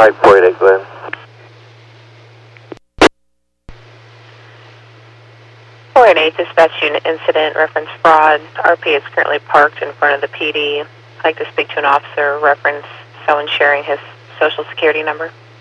548 Glenn. Four and eight dispatch unit incident, reference fraud. RP is currently parked in front of the PD. I'd like to speak to an officer, reference someone sharing his social security number.